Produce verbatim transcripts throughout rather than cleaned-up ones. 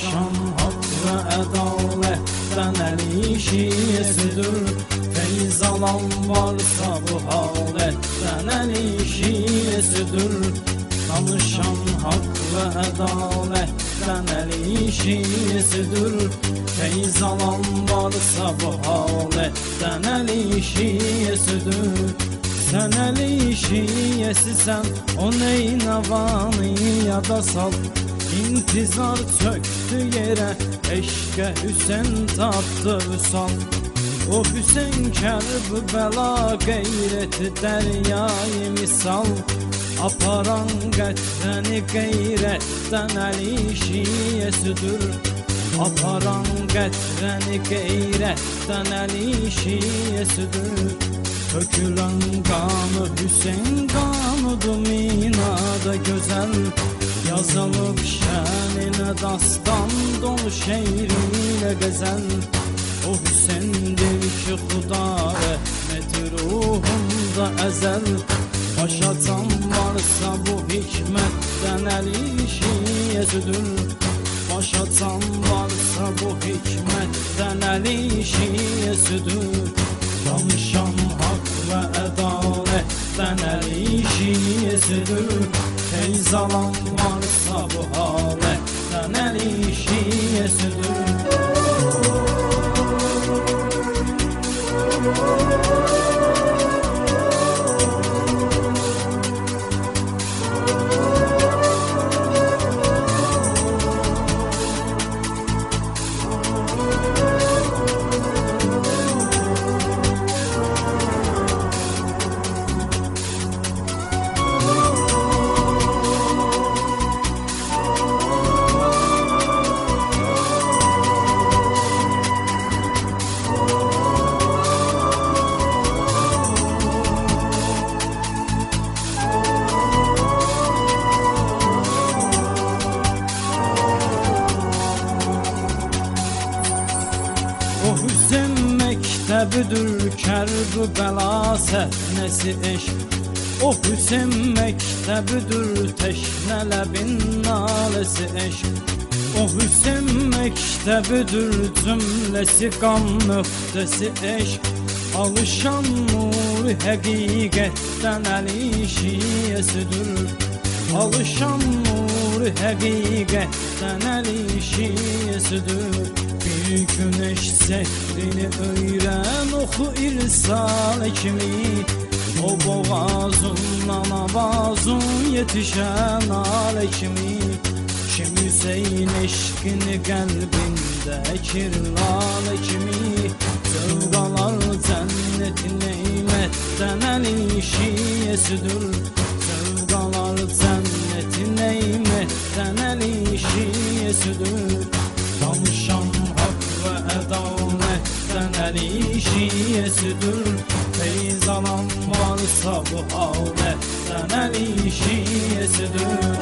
Danışan hak ve adaletten el işisidir. Feyz alan varsa bu haletten el işisidir. Danışan hak ve adaletten el işisidir. Feyz alan varsa bu haletten el işisidir. Sen el işiyesisən, o neynavanı yada sal. İntizar çöktü yere, eşke Hüseyin tapdı vüsal. O Hüseyin Kerbela gayreti deryayı misal. Aparan qətrəni qeyrətdən əli şiyəsidir. Aparan qətrəni qeyrətdən əli şiyəsidir. Tökülen kanı Hüseyin kanıdır minada güzel. Yazılıp şənine dastan dolu şeiriyle gezel. O Hüseyin'dir ki Xuda rəhməti ruhunda əzəl. Başatan varsa bu hikmətdən əli şiyəsidir. Başatan varsa bu hikmətdən əli şiyəsidir. Danışan hak ve adaletten el işiyesidir. Feyz alan varsa bu haletten el işiyesidir. O Hüseyin mektebidir Kerbela səhnəsi eşq. O Hüseyin mektebidir teşnələbin naləsi eşq. O Hüseyin mektebidir cümləsi qan nöqtəsi eşq. Alışan nuru həqiqətdən əli şiyəsidir. Alışan nuru həqiqətdən əli şiyəsidir. Bir güneş sehrini öğren oxu irsal kimi. O boğazından avazın yetişen ale kimi. Kim Hüseyin eşkini qəlbində kirlale kimi. Sevdalar cennetin neymətdən əli şiyəsidir. Sevdalar cennetin neymətdən əli şiyəsidir. Danışan hak ve adaletten el işiyesidir. Feyz alan varsa bu haletten el işiyesidir.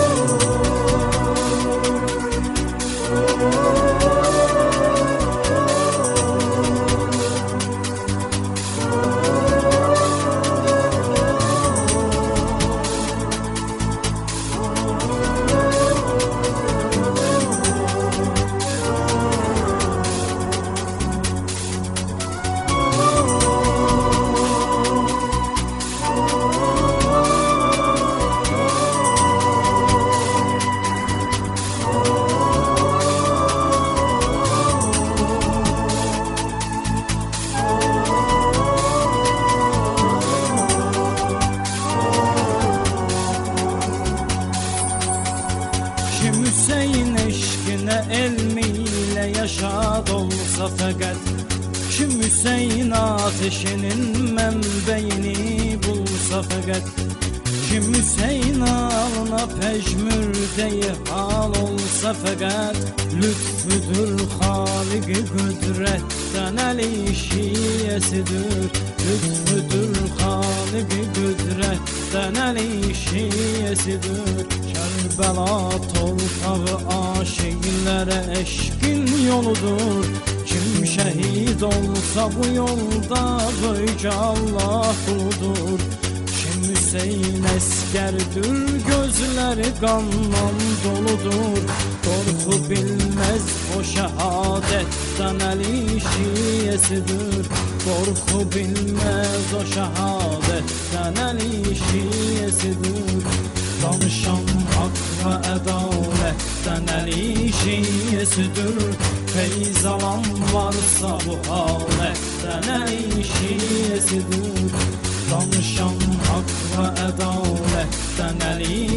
Kim Hüseyin eşkine elmiyle yaşad olsa fakat. Kim Hüseyin ateşinin menbeini bulsa fakat. Kim Hüseyin alına pejmürdeyi hal olsa fakat. Lütfüdür Halik-i Kudret'ten el işiyesidir. Lütfüdür Halik-i Kudret'ten el işiyesidir. Kerbela torpağı aşıklara eşkin yoludur. Kim şehit olsa bu yolda böyüce Allah kuludur. Kim Hüseyin əsgərdir, gözləri qanla doludur. Qorxu bilməz o şəhadətdən, Əli şiyəsidir. Qorxu bilməz o şəhadətdən, Əli şiyəsidir. Danışan haqq və ədalətdən, Əli şiyəsidir. Feyz alan varsa bu halətdən, Əli şiyəsidir. Danışan haqq və ədalətdən, Əli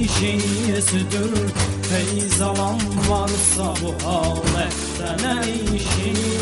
şiyəsidir. Feyz alan varsa bu halətdən, Əli şiyəsidir.